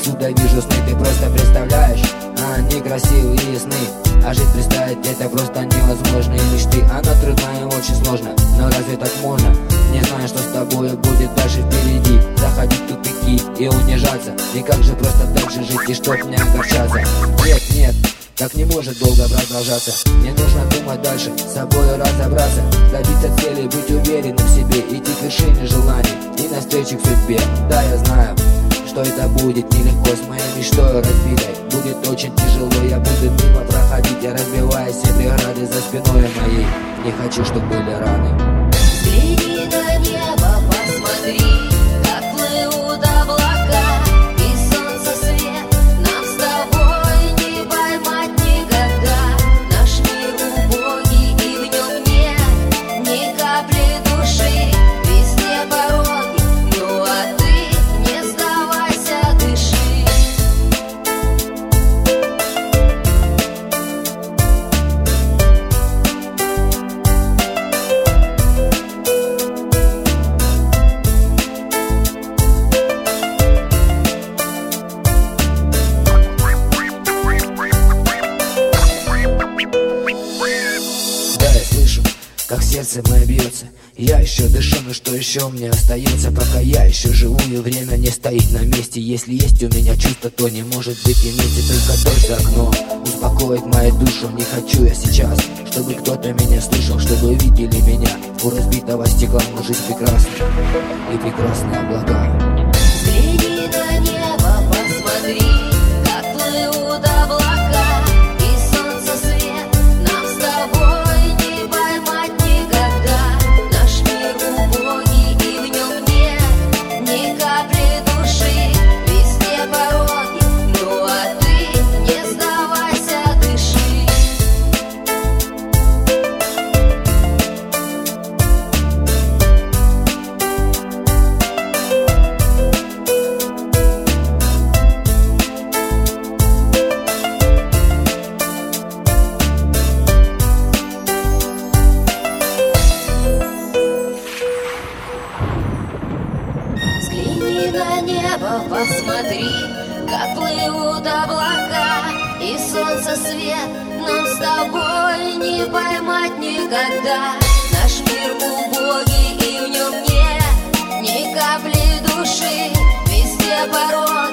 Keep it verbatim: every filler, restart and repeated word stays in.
отсюда вижу сны. Ты просто представляешь, а они красивые сны. А жить представить это просто невозможно. И мечты, она трудна и очень сложно. Но разве так можно? Не знаю, что с тобой будет дальше впереди. Заходить в тупики и унижаться. И как же просто так же жить и чтоб не огорчаться? Нет, нет, так не может долго продолжаться. Мне нужно думать дальше, с собой разобраться, добиться цели, быть уверенным в себе, идти к вершине желаний и навстречу к судьбе. Да, я знаю, что это будет нелегко, с моей мечтой разбитой будет очень тяжело. Я буду мимо проходить, я разбиваю все преграды за спиной моей. Не хочу, чтобы были раны. Взгляни на небо, посмотри, как плывут облака, и солнце свет нам с тобой не поймать никогда. Наш мир убогий, и в нем нет ни капли души, везде пороги, ну а ты не сдавайся, дыши. Как сердце мое бьется, я еще дышу, но что еще мне остается? Пока я еще живу и время не стоит на месте. Если есть у меня чувство, то не может быть и вместе. Только дождь за окном успокоит мою душу. Не хочу я сейчас, чтобы кто-то меня слышал, чтобы видели меня у разбитого стекла. Но жизнь прекрасна и прекрасные облака. Взгляни на небо, посмотри, как плывут облака, и солнце свет нам с тобой не поймать никогда. Наш мир убогий, и в нем нет ни капли души, везде пороги, ну а ты не сдавайся, дыши. Взгляни на небо, посмотри, как плывут облака, и солнце свет нам с тобой не поймать никогда. Наш мир убогий, и в нем нет ни капли души, везде порог.